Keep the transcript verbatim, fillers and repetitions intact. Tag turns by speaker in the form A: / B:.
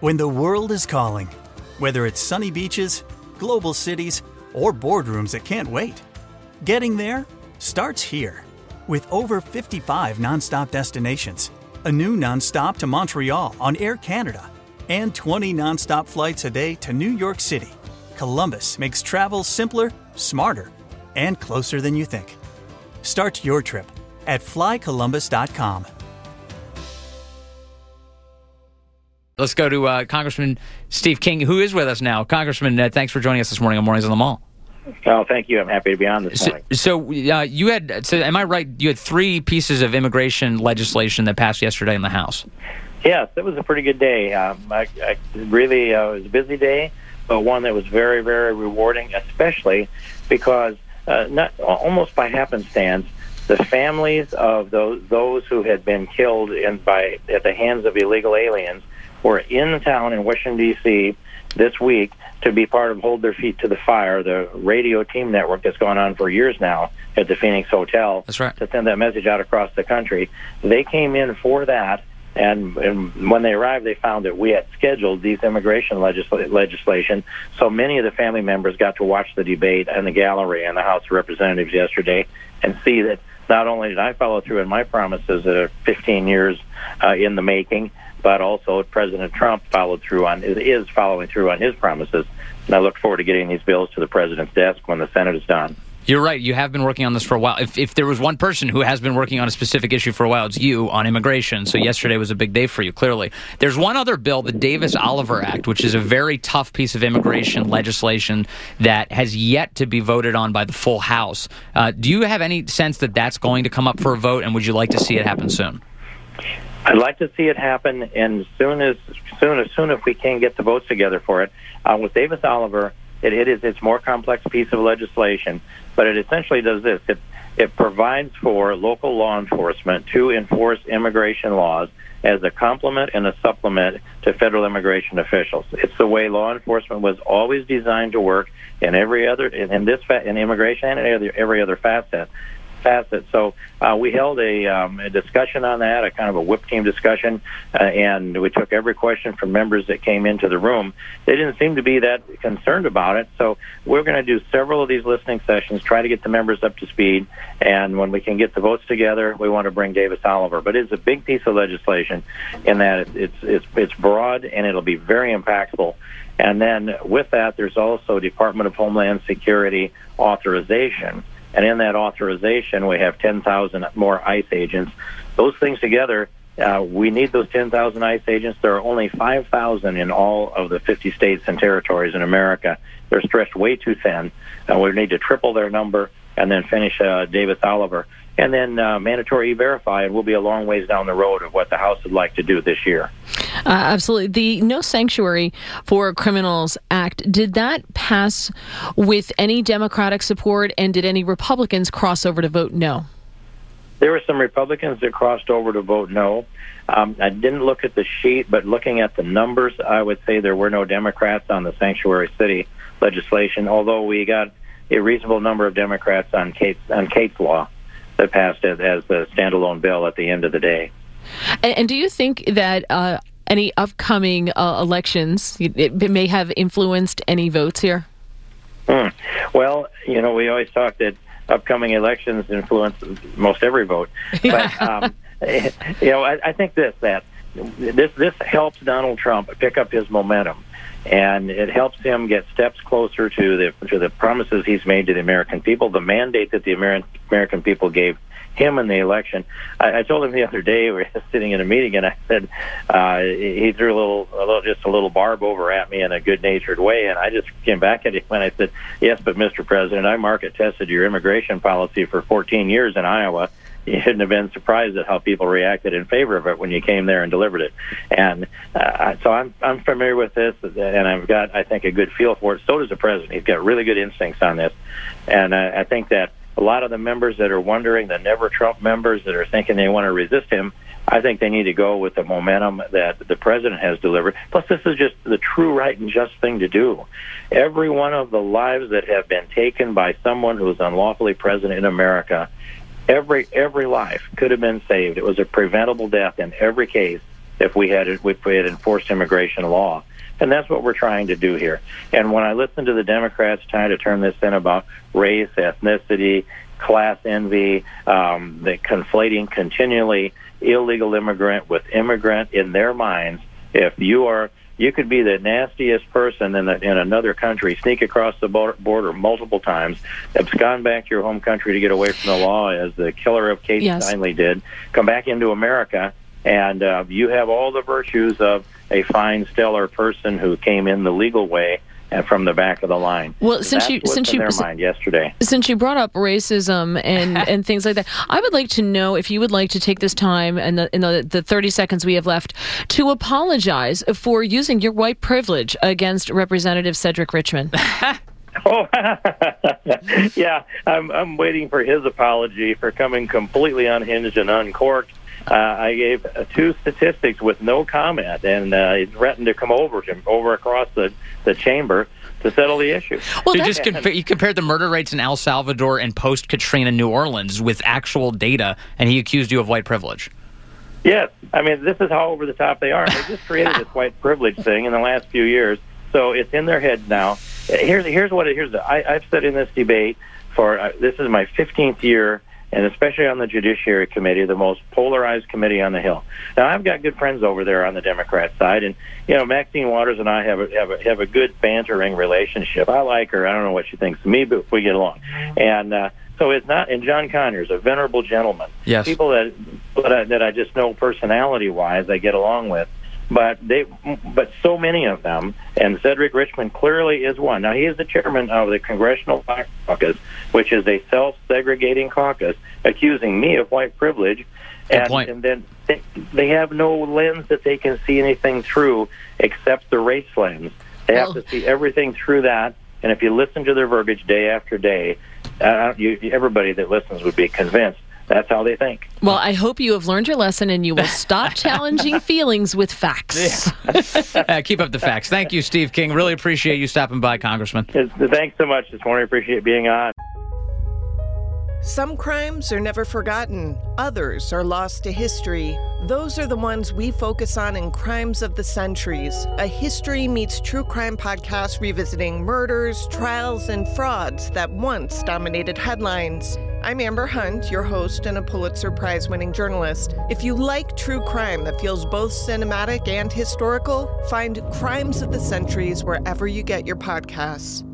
A: When the world is calling, whether it's sunny beaches, global cities, or boardrooms that can't wait, getting there starts here. With over fifty-five nonstop destinations, a new nonstop to Montreal on Air Canada, and twenty nonstop flights a day to New York City, Columbus makes travel simpler, smarter, and closer than you think. Start your trip at fly columbus dot com.
B: Let's go to uh, Congressman Steve King, who is with us now. Congressman, uh, thanks for joining us this morning on Mornings on the Mall.
C: Oh, thank you. I'm happy to be on this morning.
B: So, so uh, you had, so am I right, you had three pieces of immigration legislation that passed yesterday in the House?
C: Yes, it was a pretty good day. Um, I, I really, uh, it was a busy day, but one that was very, very rewarding, especially because uh, not almost by happenstance, the families of those those who had been killed in by at the hands of illegal aliens were in town in Washington, D C this week to be part of Hold Their Feet to the Fire, the radio team network that's gone on for years now at the Phoenix Hotel.
B: That's right.
C: To send that message out across the country. They came in for that, and, and when they arrived, they found that we had scheduled these immigration legisl- legislation, so many of the family members got to watch the debate in the gallery in the House of Representatives yesterday and see that not only did I follow through on my promises that are fifteen years uh, in the making, but also President Trump followed through on is following through on his promises. And I look forward to getting these bills to the president's desk when the Senate is done.
B: You're right. You have been working on this for a while. If if there was one person who has been working on a specific issue for a while, it's you on immigration. So yesterday was a big day for you, clearly. There's one other bill, the Davis-Oliver Act, which is a very tough piece of immigration legislation that has yet to be voted on by the full House. Uh, do you have any sense that that's going to come up for a vote, and would you like to see it happen soon?
C: I'd like to see it happen, and soon as soon as soon if we can get the votes together for it. Uh, with Davis-Oliver, it, it is it's a more complex piece of legislation, but it essentially does this: it it provides for local law enforcement to enforce immigration laws as a complement and a supplement to federal immigration officials. It's the way law enforcement was always designed to work in every other in, in this fa- in immigration and in every, every other facet. Facet. So uh, we held a, um, a discussion on that, a kind of a whip team discussion, uh, and we took every question from members that came into the room. They didn't seem to be that concerned about it, so we're going to do several of these listening sessions, try to get the members up to speed, and when we can get the votes together, we want to bring Davis-Oliver. But it's a big piece of legislation in that it's, it's, it's broad, and it'll be very impactful. And then with that, there's also Department of Homeland Security authorization. And in that authorization, we have ten thousand more ICE agents. Those things together, uh, we need those ten thousand ICE agents. There are only five thousand in all of the fifty states and territories in America. They're stretched way too thin. Uh, we need to triple their number and then finish uh, Davis-Oliver. And then uh, mandatory E-Verify, and we'll be a long ways down the road of what the House would like to do this year.
D: Uh, absolutely. The No Sanctuary for Criminals Act, did that pass with any Democratic support, and did any Republicans cross over to vote no?
C: There were some Republicans that crossed over to vote no. Um, I didn't look at the sheet, but looking at the numbers, I would say there were no Democrats on the Sanctuary City legislation, although we got a reasonable number of Democrats on Kate's, on Kate's law that passed it as a standalone bill at the end of the day.
D: And, and do you think that uh, any upcoming uh, elections, it, it may have influenced any votes here?
C: Hmm. Well, you know, we always talk that upcoming elections influence most every vote. But, um, you know, I, I think this, that this, this helps Donald Trump pick up his momentum. And it helps him get steps closer to the to the promises he's made to the American people, the mandate that the American American people gave him in the election. I, I told him the other day, we were sitting in a meeting, and I said uh, he threw a little, a little, just a little barb over at me in a good-natured way, and I just came back at him and I said, "Yes, but Mister President, I market tested your immigration policy for fourteen years in Iowa. You shouldn't have been surprised at how people reacted in favor of it when you came there and delivered it." And uh, so I'm I'm familiar with this, and I've got, I think, a good feel for it. So does the president. He's got really good instincts on this. And uh, I think that a lot of the members that are wondering, the Never Trump members that are thinking they want to resist him, I think they need to go with the momentum that the president has delivered. Plus, this is just the true right and just thing to do. Every one of the lives that have been taken by someone who is unlawfully present in America, Every every life could have been saved. It was a preventable death in every case if we had if we had enforced immigration law. And that's what we're trying to do here. And when I listen to the Democrats trying to turn this in about race, ethnicity, class envy, um, the conflating continually illegal immigrant with immigrant in their minds, if you are, you could be the nastiest person in, the, in another country, sneak across the border multiple times, abscond back to your home country to get away from the law, as the killer of Kate
D: yes.
C: Steinle did, come back into America, and uh, you have all the virtues of a fine, stellar person who came in the legal way and from the back of the line.
D: Well, since
C: That's
D: you
C: what's
D: since
C: in
D: you
C: their mind yesterday.
D: Since you brought up racism and, and things like that, I would like to know if you would like to take this time and the, in the, the thirty seconds we have left to apologize for using your white privilege against Representative Cedric Richmond.
C: Oh, yeah, I'm I'm waiting for his apology for coming completely unhinged and uncorked. Uh, I gave uh, two statistics with no comment, and uh, he threatened to come over to over across the, the chamber to settle the issue.
B: Well, so you just compa- you compared the murder rates in El Salvador and post-Katrina New Orleans with actual data, and he accused you of white privilege.
C: Yes. I mean, this is how over the top they are. They just created this white privilege thing in the last few years, so it's in their heads now. Here's here's what it, here's the, I, I've sat in this debate for uh, this is my fifteenth year. And especially on the Judiciary Committee, the most polarized committee on the Hill. Now, I've got good friends over there on the Democrat side, and you know, Maxine Waters and I have a, have a, have a good bantering relationship. I like her. I don't know what she thinks of me, but we get along. And uh, so it's not. And John Conyers, a venerable gentleman.
B: Yes.
C: People that that I, that I just know personality-wise, I get along with. But they, but so many of them, and Cedric Richmond clearly is one. Now, he is the chairman of the Congressional Black Caucus, which is a self-segregating caucus, accusing me of white privilege.
B: Good
C: and,
B: point.
C: and then they, they have no lens that they can see anything through except the race lens. They have
D: Oh.
C: to see everything through that. And if you listen to their verbiage day after day, uh, you, everybody that listens would be convinced that's how they think.
D: Well, I hope you have learned your lesson and you will stop challenging feelings with facts.
B: uh, keep up the facts. Thank you, Steve King. Really appreciate you stopping by, Congressman.
C: Thanks so much this morning. I appreciate being on.
E: Some crimes are never forgotten. Others are lost to history. Those are the ones we focus on in Crimes of the Centuries, a history meets true crime podcast revisiting murders, trials, and frauds that once dominated headlines. I'm Amber Hunt, your host and a Pulitzer Prize-winning journalist. If you like true crime that feels both cinematic and historical, find Crimes of the Centuries wherever you get your podcasts.